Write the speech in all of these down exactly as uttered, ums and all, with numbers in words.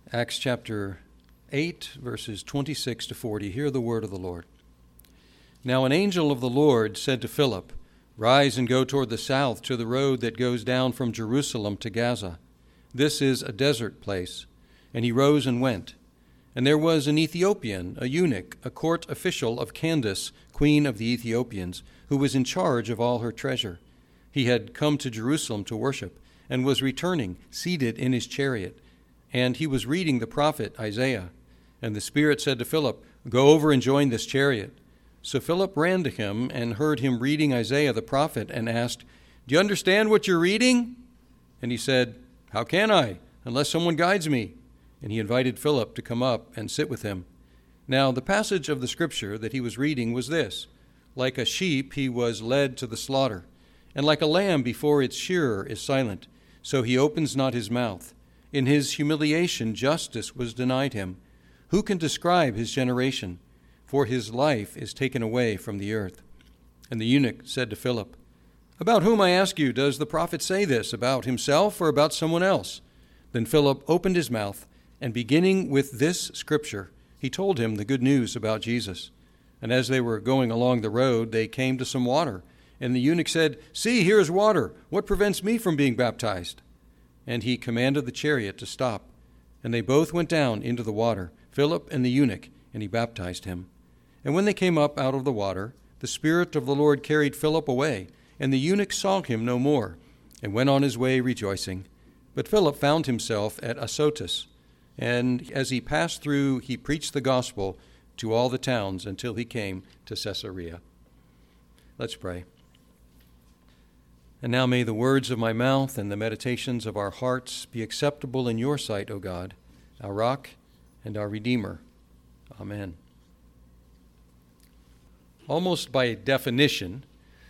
Acts chapter eight, verses twenty-six to forty. Hear the word of the Lord. Now an angel of the Lord said to Philip, "Rise and go toward the south to the road that goes down from Jerusalem to Gaza. This is a desert place." And he rose and went. And there was an Ethiopian, a eunuch, a court official of Candace, queen of the Ethiopians, who was in charge of all her treasure. He had come to Jerusalem to worship, and was returning, seated in his chariot. And he was reading the prophet Isaiah. And the Spirit said to Philip, "Go over and join this chariot." So Philip ran to him and heard him reading Isaiah the prophet, and asked, "Do you understand what you're reading?" And he said, "How can I, unless someone guides me?" And he invited Philip to come up and sit with him. Now the passage of the scripture that he was reading was this: "Like a sheep he was led to the slaughter, and like a lamb before its shearer is silent, so he opens not his mouth. In his humiliation justice was denied him. Who can describe his generation? For his life is taken away from the earth." And the eunuch said to Philip, "About whom, I ask you, does the prophet say this, about himself or about someone else?" Then Philip opened his mouth, and beginning with this scripture, he told him the good news about Jesus. And as they were going along the road, they came to some water. And the eunuch said, "See, here is water. What prevents me from being baptized?" And he commanded the chariot to stop. And they both went down into the water, Philip and the eunuch, and he baptized him. And when they came up out of the water, the Spirit of the Lord carried Philip away, and the eunuch saw him no more, and went on his way rejoicing. But Philip found himself at Azotus, and as he passed through, he preached the gospel to all the towns until he came to Caesarea. Let's pray. And now may the words of my mouth and the meditations of our hearts be acceptable in your sight, O God, our rock and our Redeemer. Amen. Almost by definition,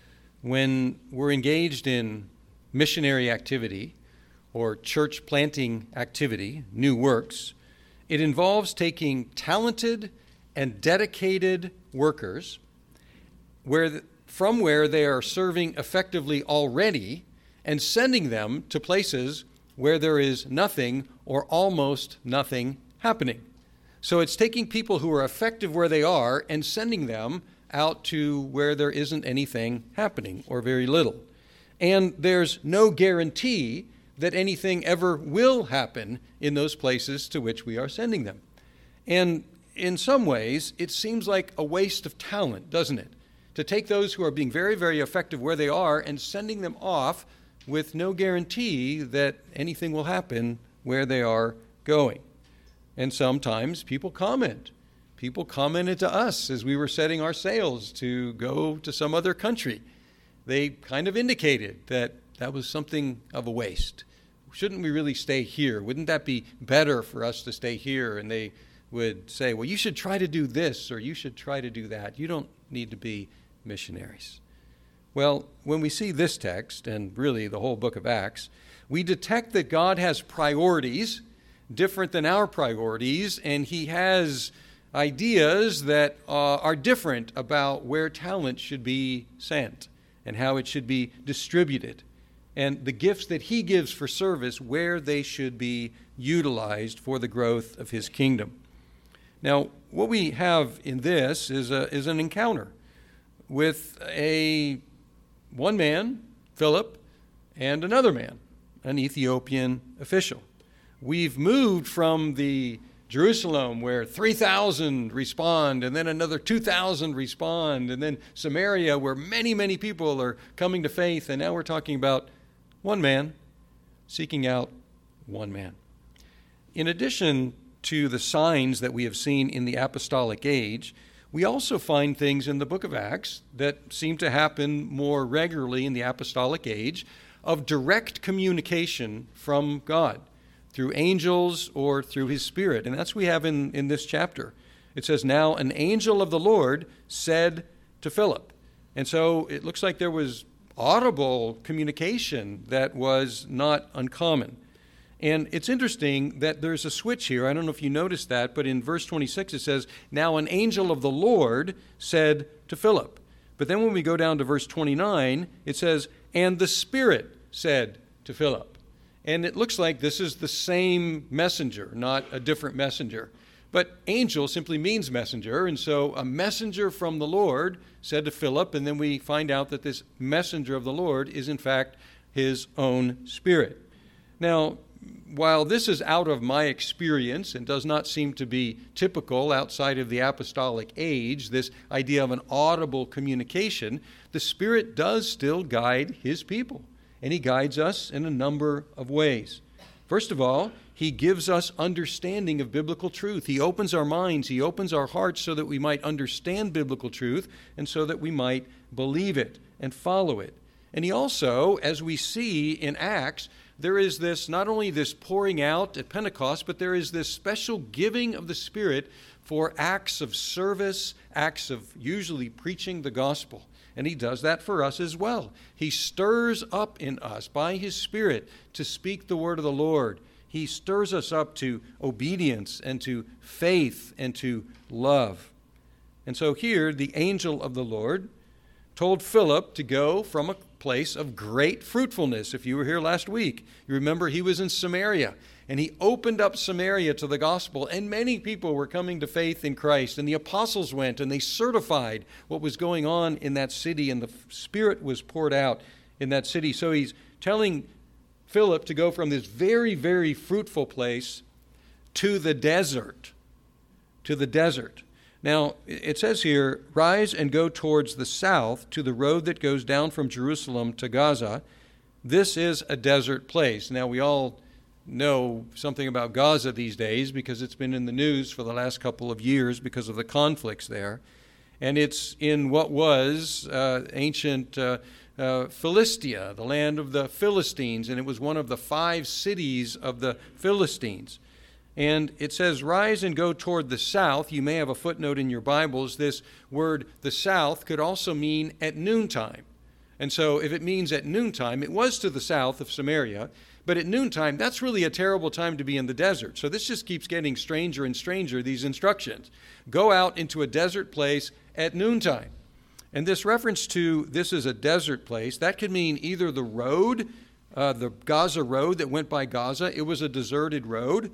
when we're engaged in missionary activity or church planting activity, new works, it involves taking talented and dedicated workers where the, from where they are serving effectively already and sending them to places where there is nothing or almost nothing happening. So it's taking people who are effective where they are and sending them out to where there isn't anything happening or very little. And there's no guarantee that anything ever will happen in those places to which we are sending them. And in some ways, it seems like a waste of talent, doesn't it? To take those who are being very, very effective where they are and sending them off with no guarantee that anything will happen where they are going. And sometimes people comment. People commented to us as we were setting our sails to go to some other country. They kind of indicated that that was something of a waste. Shouldn't we really stay here? Wouldn't that be better for us to stay here? And they would say, well, you should try to do this or you should try to do that. You don't need to be missionaries. Well, when we see this text, and really the whole book of Acts, we detect that God has priorities different than our priorities, and he has ideas that uh, are different about where talent should be sent and how it should be distributed, and the gifts that he gives for service, where they should be utilized for the growth of his kingdom. Now, what we have in this is a, is an encounter with a one man, Philip, and another man, an Ethiopian official. We've moved from the Jerusalem where three thousand respond, and then another two thousand respond, and then Samaria where many, many people are coming to faith, and now we're talking about one man seeking out one man. In addition to the signs that we have seen in the apostolic age, we also find things in the book of Acts that seem to happen more regularly in the apostolic age of direct communication from God through angels or through his Spirit. And that's what we have in, in this chapter. It says, "Now an angel of the Lord said to Philip." And so it looks like there was audible communication that was not uncommon. And it's interesting that there's a switch here. I don't know if you noticed that, but in verse twenty-six it says, "Now an angel of the Lord said to Philip." But then when we go down to verse twenty-nine, it says, "And the Spirit said to Philip." And it looks like this is the same messenger, not a different messenger. But angel simply means messenger, and so a messenger from the Lord said to Philip, and then we find out that this messenger of the Lord is in fact his own Spirit. Now, while this is out of my experience and does not seem to be typical outside of the apostolic age, this idea of an audible communication, the Spirit does still guide his people, and he guides us in a number of ways. First of all, he gives us understanding of biblical truth. He opens our minds, he opens our hearts so that we might understand biblical truth and so that we might believe it and follow it. And he also, as we see in Acts, there is this, not only this pouring out at Pentecost, but there is this special giving of the Spirit for acts of service, acts of usually preaching the gospel. And he does that for us as well. He stirs up in us by his Spirit to speak the word of the Lord. He stirs us up to obedience and to faith and to love. And so here, the angel of the Lord told Philip to go from a place of great fruitfulness. If you were here last week, you remember he was in Samaria, and he opened up Samaria to the gospel, and many people were coming to faith in Christ, and the apostles went, and they certified what was going on in that city, and the Spirit was poured out in that city. So he's telling Philip to go from this very, very fruitful place to the desert, to the desert. Now, it says here, rise and go towards the south to the road that goes down from Jerusalem to Gaza. This is a desert place. Now, we all know something about Gaza these days because it's been in the news for the last couple of years because of the conflicts there. And it's in what was uh, ancient uh, uh, Philistia, the land of the Philistines, and it was one of the five cities of the Philistines. And it says, rise and go toward the south. You may have a footnote in your Bibles. This word, the south, could also mean at noontime. And so if it means at noontime, it was to the south of Samaria. But at noontime, that's really a terrible time to be in the desert. So this just keeps getting stranger and stranger, these instructions. Go out into a desert place at noontime. And this reference to this is a desert place, that could mean either the road, uh, the Gaza road that went by Gaza. It was a deserted road.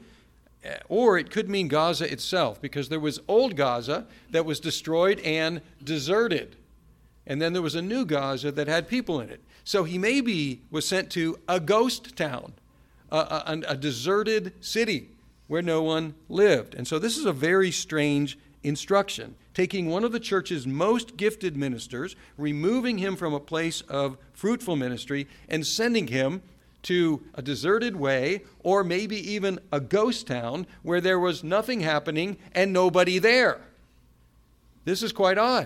Or it could mean Gaza itself, because there was old Gaza that was destroyed and deserted. And then there was a new Gaza that had people in it. So he maybe was sent to a ghost town, a, a, a deserted city where no one lived. And so this is a very strange instruction, taking one of the church's most gifted ministers, removing him from a place of fruitful ministry, and sending him to a deserted way, or maybe even a ghost town where there was nothing happening and nobody there. This is quite odd.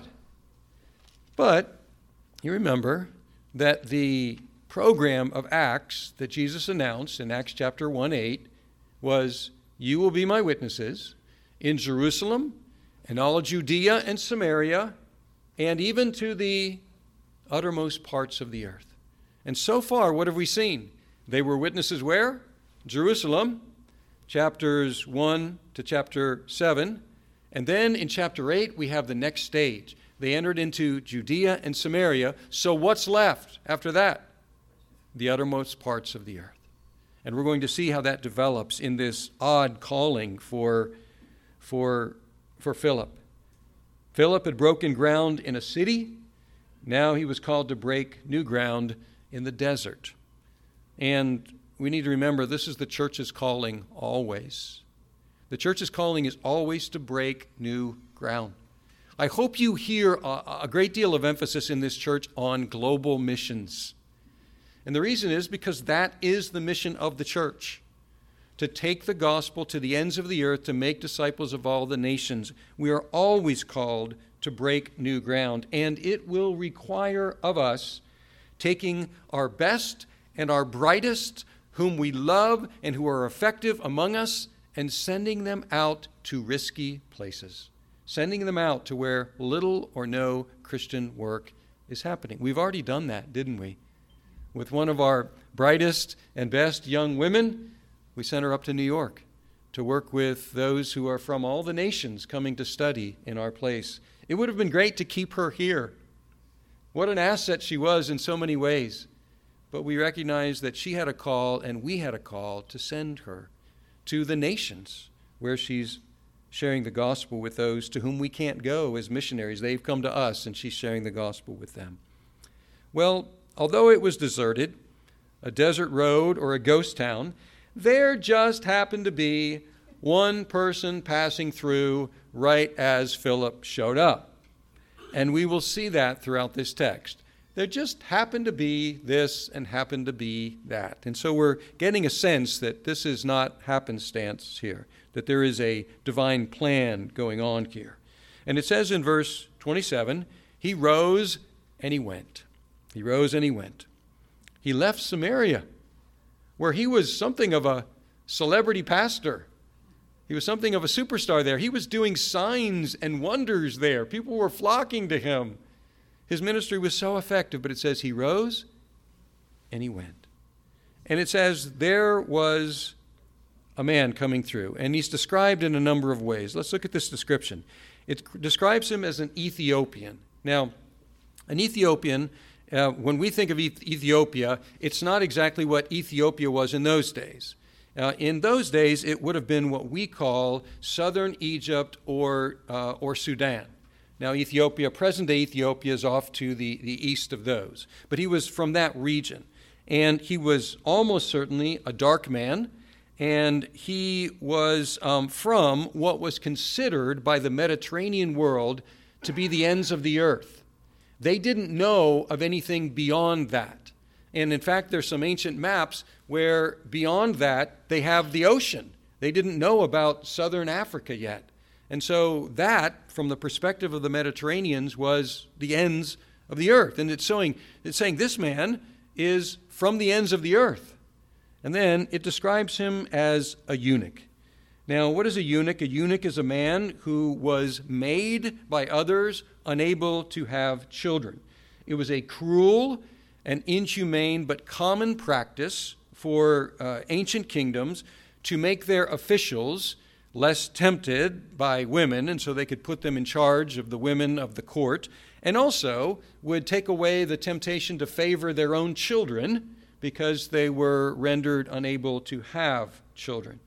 But you remember that the program of Acts that Jesus announced in Acts chapter one eight was, you will be my witnesses in Jerusalem and all of Judea and Samaria and even to the uttermost parts of the earth. And so far, what have we seen? They were witnesses where? Jerusalem, chapters one to chapter seven. And then in chapter eight, we have the next stage. They entered into Judea and Samaria. So what's left after that? The uttermost parts of the earth. And we're going to see how that develops in this odd calling for, for, for Philip. Philip had broken ground in a city. Now he was called to break new ground in the desert. And we need to remember this is the church's calling always. The church's calling is always to break new ground. I hope you hear a, a great deal of emphasis in this church on global missions. And the reason is because that is the mission of the church, to take the gospel to the ends of the earth, to make disciples of all the nations. We are always called to break new ground, and it will require of us taking our best and our brightest, whom we love and who are effective among us, and sending them out to risky places, sending them out to where little or no Christian work is happening. We've already done that, didn't we? With one of our brightest and best young women, we sent her up to New York to work with those who are from all the nations coming to study in our place. It would have been great to keep her here. What an asset she was in so many ways. but we recognize that she had a call and we had a call to send her to the nations where she's sharing the gospel with those to whom we can't go as missionaries. They've come to us, and she's sharing the gospel with them. Well, although it was deserted, a desert road or a ghost town, there just happened to be one person passing through right as Philip showed up. And we will see that throughout this text. There just happened to be this and happened to be that. And so we're getting a sense that this is not happenstance here, that there is a divine plan going on here. And it says in verse twenty-seven, he rose and he went. He rose and he went. He left Samaria, where he was something of a celebrity pastor. He was something of a superstar there. He was doing signs and wonders there. People were flocking to him. His ministry was so effective, but it says he rose and he went. And it says there was a man coming through, and he's described in a number of ways. Let's look at this description. It describes him as an Ethiopian. Now, an Ethiopian, uh, when we think of Ethiopia, it's not exactly what Ethiopia was in those days. Uh, in those days, it would have been what we call southern Egypt or uh, or Sudan. Now, Ethiopia, present-day Ethiopia, is off to the, the east of those. But he was from that region. And he was almost certainly a dark man, and he was um, from what was considered by the Mediterranean world to be the ends of the earth. They didn't know of anything beyond that. And in fact, there's some ancient maps where beyond that, they have the ocean. They didn't know about southern Africa yet. And so that, from the perspective of the Mediterraneans, was the ends of the earth. And it's saying, it's saying this man is from the ends of the earth. And then it describes him as a eunuch. Now, what is a eunuch? A eunuch is a man who was made by others unable to have children. It was a cruel and inhumane but common practice for uh, ancient kingdoms to make their officials less tempted by women, and so they could put them in charge of the women of the court, and also would take away the temptation to favor their own children because they were rendered unable to have children.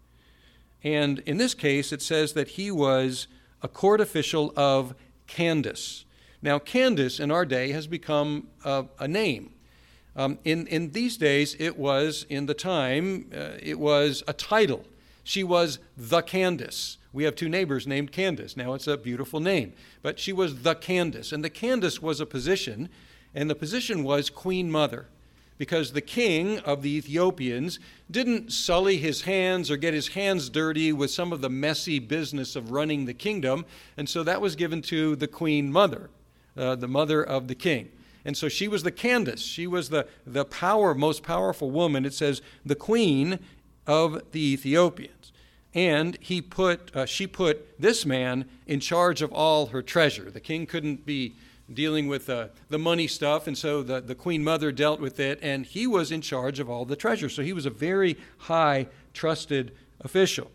And in this case, it says that he was a court official of Candace. Now, Candace in our day has become a, a name. Um, in, in these days, it was, in the time, uh, it was a title. She was the Candace. We have two neighbors named Candace. Now it's a beautiful name. But she was the Candace. And the Candace was a position, and the position was Queen Mother, because the king of the Ethiopians didn't sully his hands or get his hands dirty with some of the messy business of running the kingdom. And so that was given to the Queen Mother, uh, the mother of the king. And so she was the Candace. She was the, the power, most powerful woman. It says the queen of the Ethiopians. And he put, uh, she put this man in charge of all her treasure. The king couldn't be dealing with uh, the money stuff, and so the, the queen mother dealt with it, and he was in charge of all the treasure. So he was a very high, trusted official.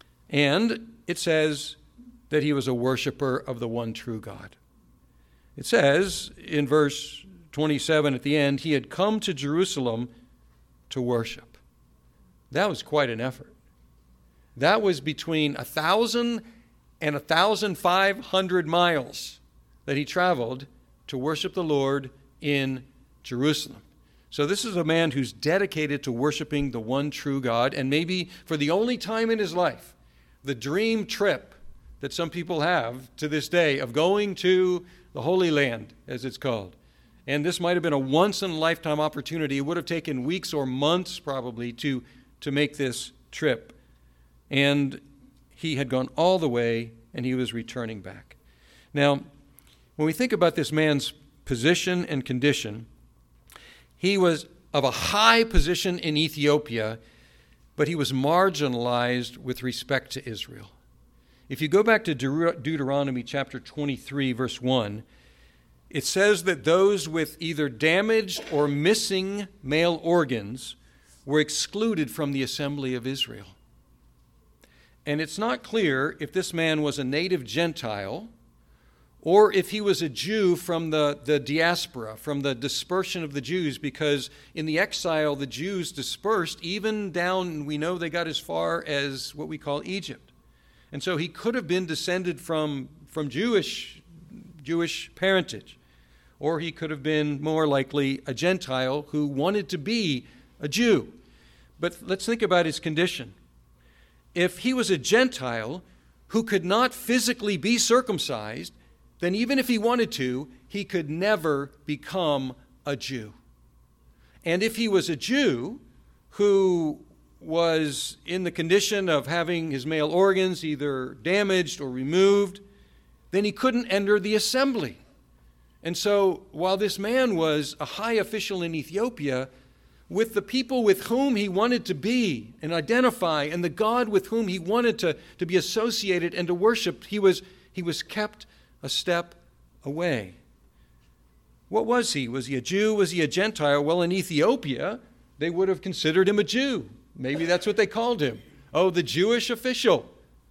And it says that he was a worshiper of the one true God. It says in verse twenty-seven at the end, he had come to Jerusalem to worship. That was quite an effort. That was between a thousand and a thousand five hundred miles that he traveled to worship the Lord in Jerusalem. So this is a man who's dedicated to worshiping the one true God, and maybe for the only time in his life, the dream trip that some people have to this day of going to the Holy Land, as it's called. And this might have been a once-in-a-lifetime opportunity. It would have taken weeks or months probably to to make this trip. And he had gone all the way, and he was returning back. Now, when we think about this man's position and condition, he was of a high position in Ethiopia, but he was marginalized with respect to Israel. If you go back to Deut- Deuteronomy chapter twenty-three, verse one, it says that those with either damaged or missing male organs were excluded from the assembly of Israel. And it's not clear if this man was a native Gentile or if he was a Jew from the, the diaspora, from the dispersion of the Jews, because in the exile the Jews dispersed even down, we know they got as far as what we call Egypt. And so he could have been descended from, from Jewish, Jewish parentage, or he could have been more likely a Gentile who wanted to be a Jew. But let's think about his condition. If he was a Gentile who could not physically be circumcised, then even if he wanted to, he could never become a Jew. And if he was a Jew who was in the condition of having his male organs either damaged or removed, then he couldn't enter the assembly. And so while this man was a high official in Ethiopia, with the people with whom he wanted to be and identify, and the God with whom he wanted to, to be associated and to worship, he was, he was kept a step away. What was he? Was he a Jew? Was he a Gentile? Well, in Ethiopia, they would have considered him a Jew. Maybe that's what they called him. Oh, the Jewish official.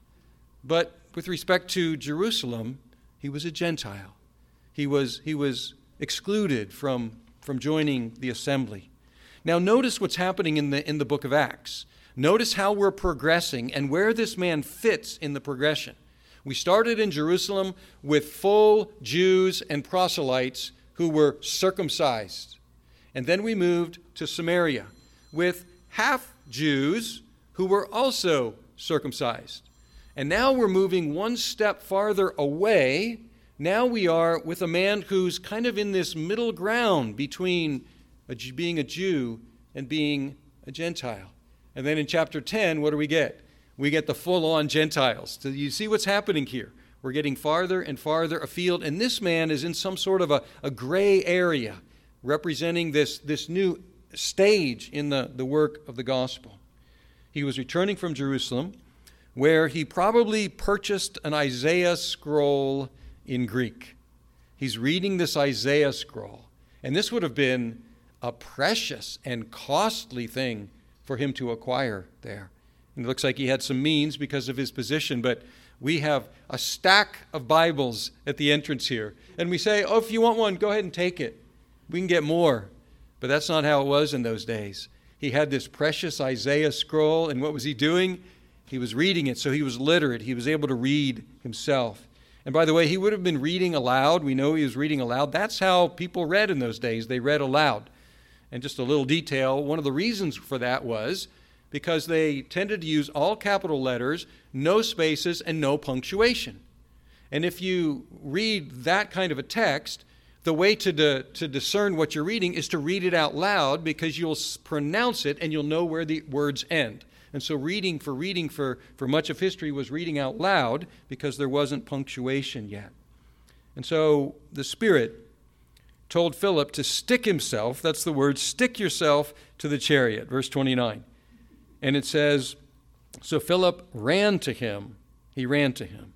But with respect to Jerusalem, he was a Gentile. He was, he was excluded from, from joining the assembly. Now notice what's happening in the, in the book of Acts. Notice how we're progressing and where this man fits in the progression. We started in Jerusalem with full Jews and proselytes who were circumcised. And then we moved to Samaria with half Jews who were also circumcised. And now we're moving one step farther away. Now we are with a man who's kind of in this middle ground between a, being a Jew and being a Gentile. And then in chapter ten, what do we get? We get the full-on Gentiles. So you see what's happening here. We're getting farther and farther afield, and this man is in some sort of a, a gray area representing this, this new stage in the, the work of the gospel. He was returning from Jerusalem, where he probably purchased an Isaiah scroll in Greek. He's reading this Isaiah scroll, and this would have been a precious and costly thing for him to acquire there. And it looks like he had some means because of his position, but we have a stack of Bibles at the entrance here. And we say, oh, if you want one, go ahead and take it. We can get more. But that's not how it was in those days. He had this precious Isaiah scroll, and what was he doing? He was reading it, so he was literate. He was able to read himself. And by the way, he would have been reading aloud. We know he was reading aloud. That's how people read in those days. They read aloud. And just a little detail, one of the reasons for that was because they tended to use all capital letters, no spaces, and no punctuation. And if you read that kind of a text, the way to, de- to discern what you're reading is to read it out loud, because you'll pronounce it and you'll know where the words end. And so reading for reading for, for much of history was reading out loud because there wasn't punctuation yet. And so the Spirit told Philip to stick himself, that's the word, stick yourself to the chariot, verse twenty-nine. And it says, so Philip ran to him. He ran to him.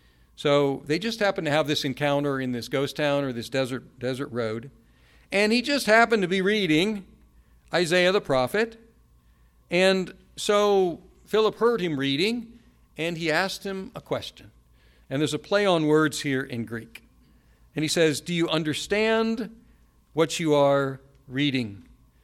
So they just happened to have this encounter in this ghost town or this desert desert road. And he just happened to be reading Isaiah the prophet. And so Philip heard him reading, and he asked him a question. And there's a play on words here in Greek. And he says, do you understand what you are reading?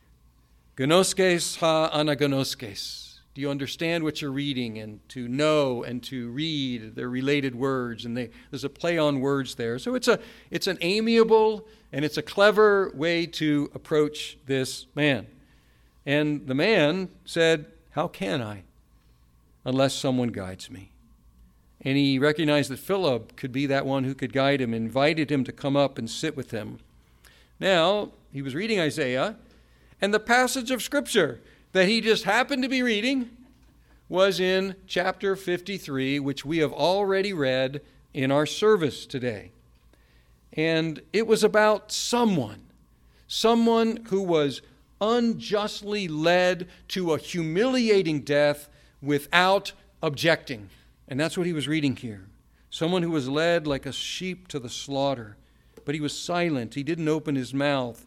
Gnoskes ha anagnoskes. Do you understand what you're reading? And to know and to read, they're related words, and they, there's a play on words there. So it's a it's an amiable and it's a clever way to approach this man. And the man said, how can I, unless someone guides me? And he recognized that Philip could be that one who could guide him, invited him to come up and sit with him. Now, he was reading Isaiah, and the passage of Scripture that he just happened to be reading was in chapter fifty-three, which we have already read in our service today. And it was about someone, someone who was unjustly led to a humiliating death without objecting. And that's what he was reading here. Someone who was led like a sheep to the slaughter, but he was silent. He didn't open his mouth.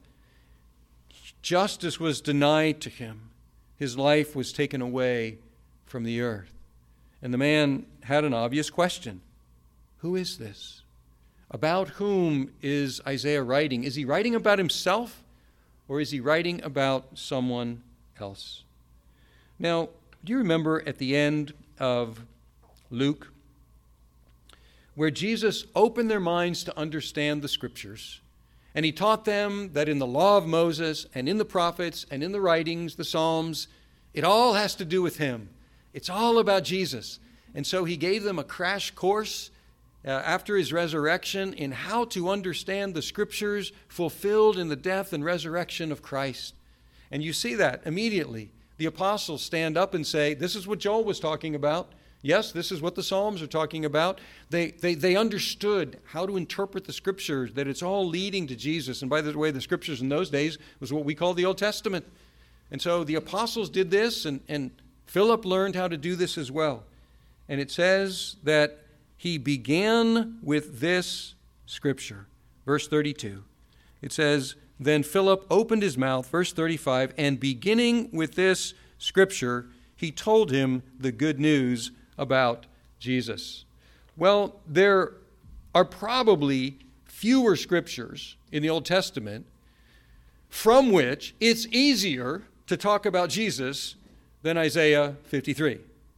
Justice was denied to him. His life was taken away from the earth. And the man had an obvious question. Who is this? About whom is Isaiah writing? Is he writing about himself, or is he writing about someone else? Now, do you remember at the end of Luke, where Jesus opened their minds to understand the Scriptures, and he taught them that in the law of Moses and in the prophets and in the writings, the Psalms, it all has to do with him. It's all about Jesus. And so he gave them a crash course uh, after his resurrection in how to understand the Scriptures fulfilled in the death and resurrection of Christ. And you see that immediately. The apostles stand up and say, this is what Joel was talking about. Yes, this is what the Psalms are talking about. They, they, they understood how to interpret the Scriptures, that it's all leading to Jesus. And by the way, the Scriptures in those days was what we call the Old Testament. And so the apostles did this, and, and Philip learned how to do this as well. And it says that he began with this Scripture. Verse thirty-two. It says, then Philip opened his mouth, verse thirty-five, and beginning with this Scripture, he told him the good news about Jesus. Well, there are probably fewer Scriptures in the Old Testament from which it's easier to talk about Jesus than Isaiah fifty-three.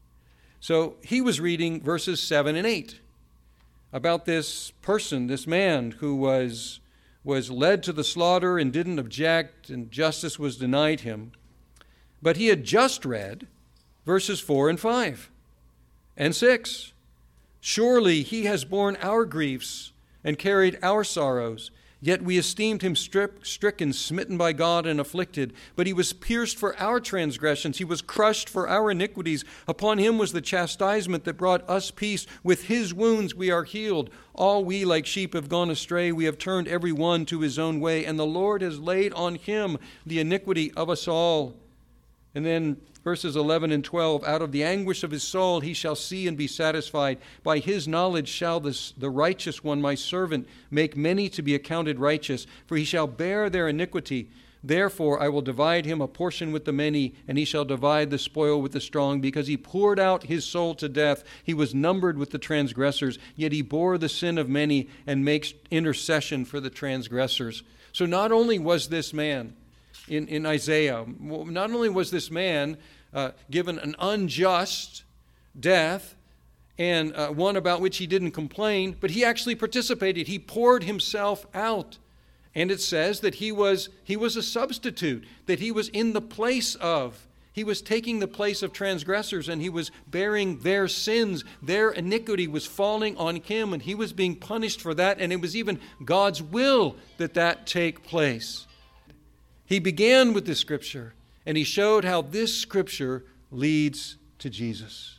So he was reading verses seven and eight about this person, this man who was, was led to the slaughter and didn't object, and justice was denied him. But he had just read verses four and five and six. Surely he has borne our griefs and carried our sorrows. Yet we esteemed him strip, stricken, smitten by God, and afflicted. But he was pierced for our transgressions. He was crushed for our iniquities. Upon him was the chastisement that brought us peace. With his wounds we are healed. All we like sheep have gone astray. We have turned every one to his own way. And the Lord has laid on him the iniquity of us all. And then verses eleven and twelve, out of the anguish of his soul he shall see and be satisfied. By his knowledge shall this, the righteous one, my servant, make many to be accounted righteous, for he shall bear their iniquity. Therefore I will divide him a portion with the many, and he shall divide the spoil with the strong, because he poured out his soul to death. He was numbered with the transgressors, yet he bore the sin of many and makes intercession for the transgressors. So not only was this man In, in Isaiah, not only was this man uh, given an unjust death and uh, one about which he didn't complain, but he actually participated. He poured himself out. And it says that he was, he was a substitute, that he was in the place of, he was taking the place of transgressors, and he was bearing their sins. Their iniquity was falling on him, and he was being punished for that, and it was even God's will that that take place. He began with this Scripture, and he showed how this Scripture leads to Jesus.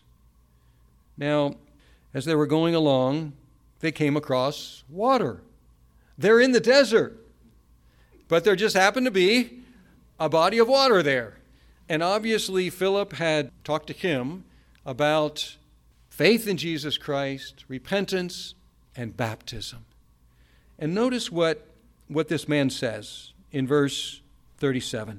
Now, as they were going along, they came across water. They're in the desert, but there just happened to be a body of water there. And obviously, Philip had talked to him about faith in Jesus Christ, repentance, and baptism. And notice what, what this man says in verse thirty-seven.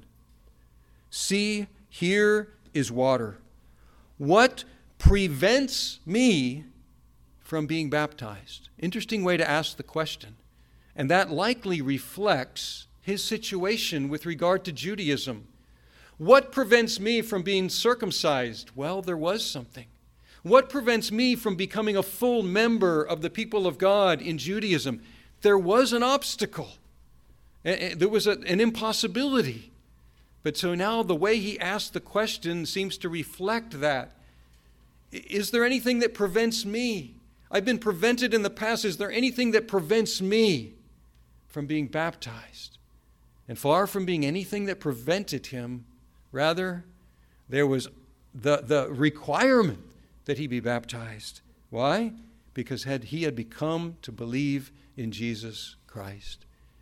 See, here is water. What prevents me from being baptized? Interesting way to ask the question. And that likely reflects his situation with regard to Judaism. What prevents me from being circumcised? Well, there was something. What prevents me from becoming a full member of the people of God in Judaism? There was an obstacle. There was a, an impossibility. But so now the way he asked the question seems to reflect that. Is there anything that prevents me? I've been prevented in the past. Is there anything that prevents me from being baptized? And far from being anything that prevented him, rather, there was the, the requirement that he be baptized. Why? Because had he had become to believe in Jesus Christ.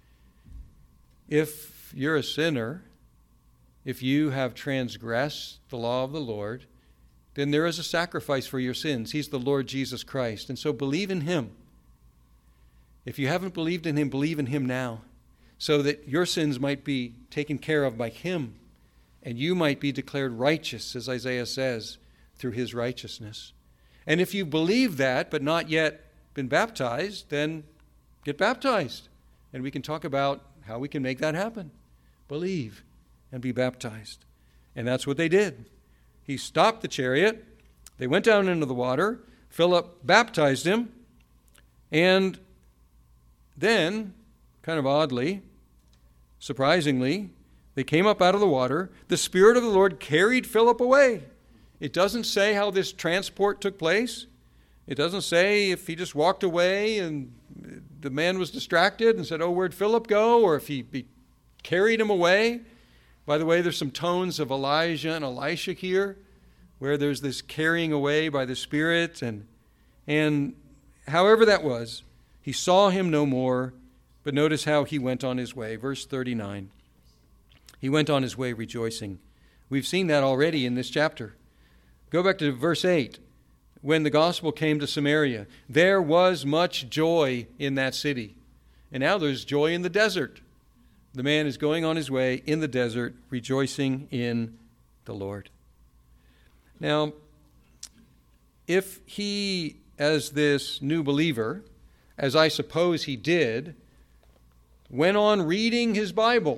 If you're a sinner, if you have transgressed the law of the Lord, then there is a sacrifice for your sins. He's the Lord Jesus Christ. And so believe in him. If you haven't believed in him, believe in him now, so that your sins might be taken care of by him, and you might be declared righteous, as Isaiah says, through his righteousness. And if you believe that, but not yet been baptized, then get baptized. And we can talk about how we can make that happen. Believe and be baptized. And that's what they did. He stopped the chariot. They went down into the water. Philip baptized him. And then, kind of oddly, surprisingly, they came up out of the water. The Spirit of the Lord carried Philip away. It doesn't say how this transport took place. It doesn't say if he just walked away and the man was distracted and said, oh, where'd Philip go? Or if he, he carried him away. By the way, there's some tones of Elijah and Elisha here, where there's this carrying away by the Spirit. And, and however that was, he saw him no more. But notice how he went on his way. Verse thirty-nine. He went on his way rejoicing. We've seen that already in this chapter. Go back to verse eight. When the gospel came to Samaria, there was much joy in that city. And now there's joy in the desert. The man is going on his way in the desert, rejoicing in the Lord. Now, if he, as this new believer, as I suppose he did, went on reading his Bible,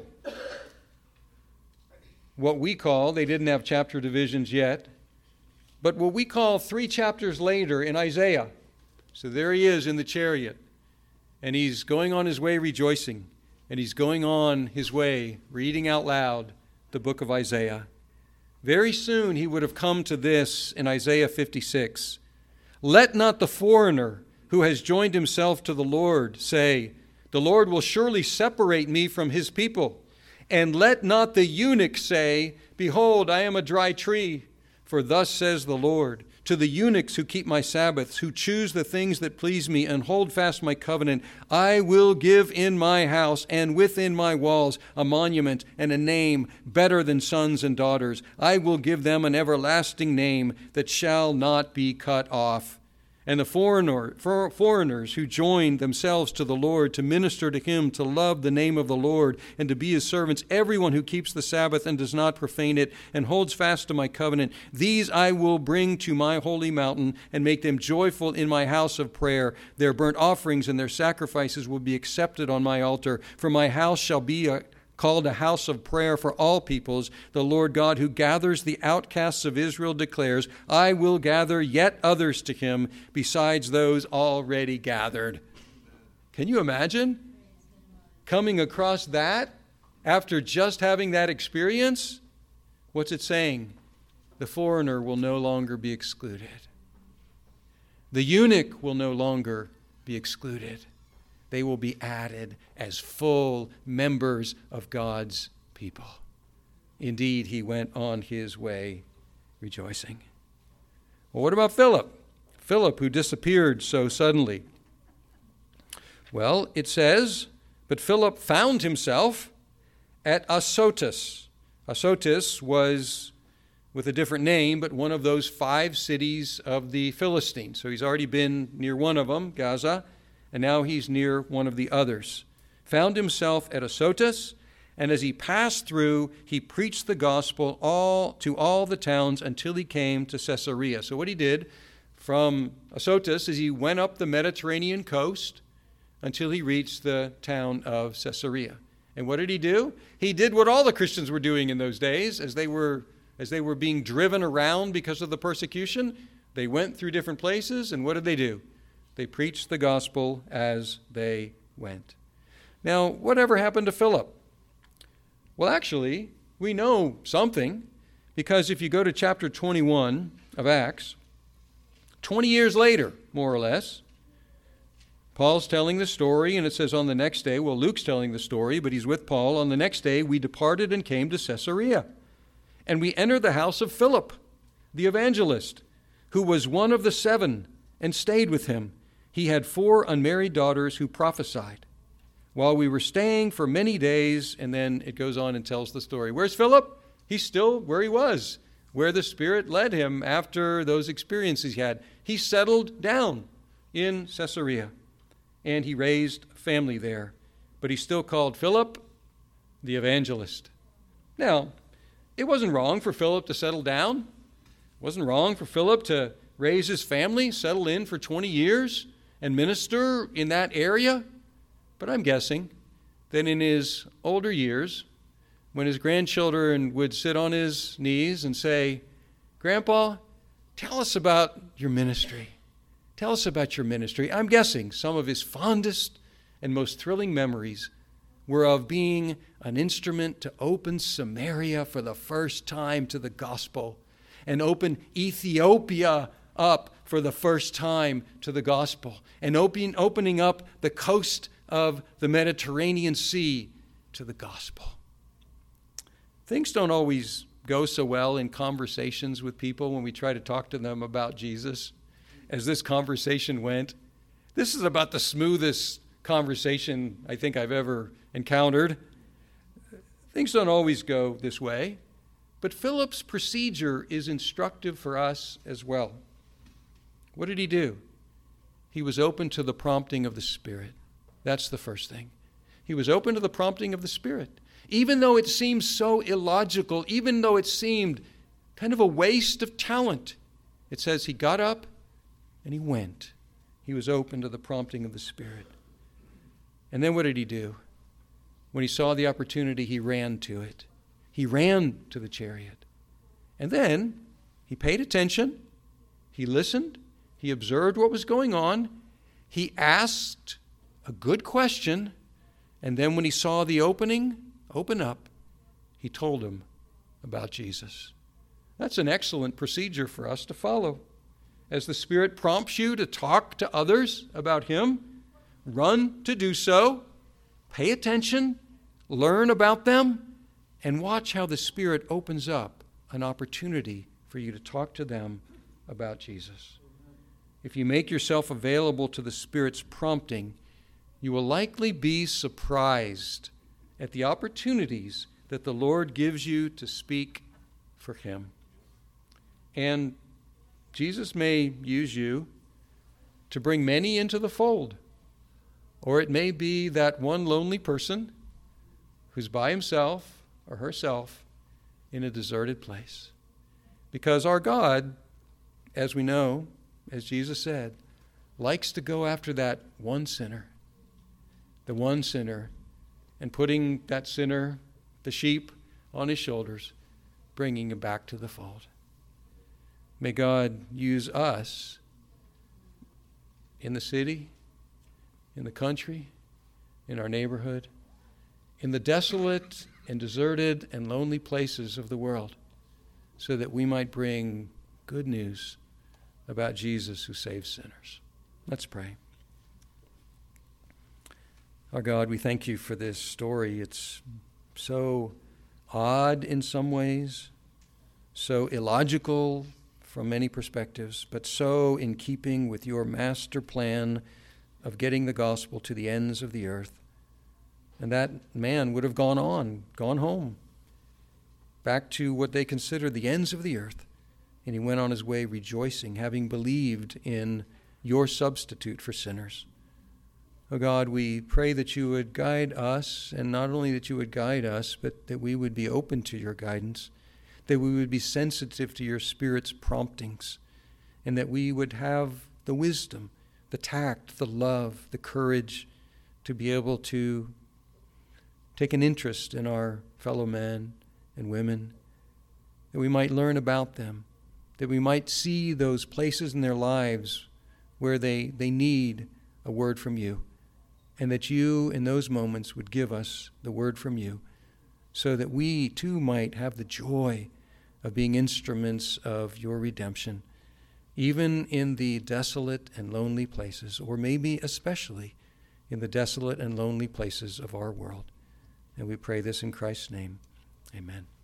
what we call, they didn't have chapter divisions yet, but what we call three chapters later in Isaiah. So there he is in the chariot, and he's going on his way rejoicing, and he's going on his way reading out loud the book of Isaiah. Very soon he would have come to this in Isaiah fifty-six. Let not the foreigner who has joined himself to the Lord say, the Lord will surely separate me from his people. And let not the eunuch say, behold, I am a dry tree. For thus says the Lord, to the eunuchs who keep my Sabbaths, who choose the things that please me and hold fast my covenant, I will give in my house and within my walls a monument and a name better than sons and daughters. I will give them an everlasting name that shall not be cut off. And the foreigner, for foreigners who join themselves to the Lord to minister to him, to love the name of the Lord, and to be his servants, everyone who keeps the Sabbath and does not profane it, and holds fast to my covenant, these I will bring to my holy mountain, and make them joyful in my house of prayer. Their burnt offerings and their sacrifices will be accepted on my altar, for my house shall be a called a house of prayer for all peoples. The Lord God who gathers the outcasts of Israel declares, I will gather yet others to him besides those already gathered. Can you imagine coming across that after just having that experience? What's it saying? The foreigner will no longer be excluded. The eunuch will no longer be excluded. They will be added as full members of God's people. Indeed, he went on his way rejoicing. Well, what about Philip? Philip, who disappeared so suddenly. Well, it says, but Philip found himself at Azotus. Azotus was, with a different name, but one of those five cities of the Philistines. So he's already been near one of them, Gaza, and now he's near one of the others. Found himself at Azotus, and as he passed through, he preached the gospel all to all the towns until he came to Caesarea. So what he did from Azotus is he went up the Mediterranean coast until he reached the town of Caesarea. And what did he do? He did what all the Christians were doing in those days as they were as they were being driven around because of the persecution. They went through different places, and what did they do? They preached the gospel as they went. Now, whatever happened to Philip? Well, actually, we know something, because if you go to chapter twenty-one of Acts, twenty years later, more or less, Paul's telling the story, and it says on the next day, well, Luke's telling the story, but he's with Paul. On the next day, we departed and came to Caesarea. And we entered the house of Philip, the evangelist, who was one of the seven, and stayed with him. He had four unmarried daughters who prophesied. While we were staying for many days, and then it goes on and tells the story. Where's Philip? He's still where he was, where the Spirit led him after those experiences he had. He settled down in Caesarea, and he raised a family there. But he's still called Philip the evangelist. Now, it wasn't wrong for Philip to settle down. It wasn't wrong for Philip to raise his family, settle in for twenty years, and minister in that area. But I'm guessing that in his older years, when his grandchildren would sit on his knees and say, "Grandpa, tell us about your ministry. Tell us about your ministry." I'm guessing some of his fondest and most thrilling memories were of being an instrument to open Samaria for the first time to the gospel and open Ethiopia up for the first time to the gospel and open, opening up the coast of the Mediterranean Sea to the gospel. Things don't always go so well in conversations with people when we try to talk to them about Jesus as this conversation went. This is about the smoothest conversation I think I've ever encountered. Things don't always go this way, but Philip's procedure is instructive for us as well. What did he do? He was open to the prompting of the Spirit. That's the first thing. He was open to the prompting of the Spirit. Even though it seemed so illogical, even though it seemed kind of a waste of talent, it says he got up and he went. He was open to the prompting of the Spirit. And then what did he do? When he saw the opportunity, he ran to it. He ran to the chariot. And then he paid attention. He listened. He observed what was going on. He asked a good question. And then when he saw the opening open up, he told him about Jesus. That's an excellent procedure for us to follow. As the Spirit prompts you to talk to others about Him, run to do so, pay attention, learn about them, and watch how the Spirit opens up an opportunity for you to talk to them about Jesus. If you make yourself available to the Spirit's prompting, you will likely be surprised at the opportunities that the Lord gives you to speak for Him. And Jesus may use you to bring many into the fold. Or it may be that one lonely person who's by himself or herself in a deserted place. Because our God, as we know, as Jesus said, likes to go after that one sinner. The one sinner. And putting that sinner, the sheep, on his shoulders, bringing him back to the fold. May God use us in the city, in the country, in our neighborhood, in the desolate and deserted and lonely places of the world, so that we might bring good news about Jesus who saves sinners. Let's pray. Our God, we thank you for this story. It's so odd in some ways, so illogical from many perspectives, but so in keeping with your master plan of getting the gospel to the ends of the earth. And that man would have gone on, gone home, back to what they considered the ends of the earth. And he went on his way rejoicing, having believed in your substitute for sinners. Oh God, we pray that you would guide us, and not only that you would guide us, but that we would be open to your guidance, that we would be sensitive to your Spirit's promptings, and that we would have the wisdom, the tact, the love, the courage to be able to take an interest in our fellow men and women, that we might learn about them, that we might see those places in their lives where they, they need a word from you, and that you in those moments would give us the word from you, so that we too might have the joy of being instruments of your redemption, even in the desolate and lonely places, or maybe especially in the desolate and lonely places of our world. And we pray this in Christ's name. Amen.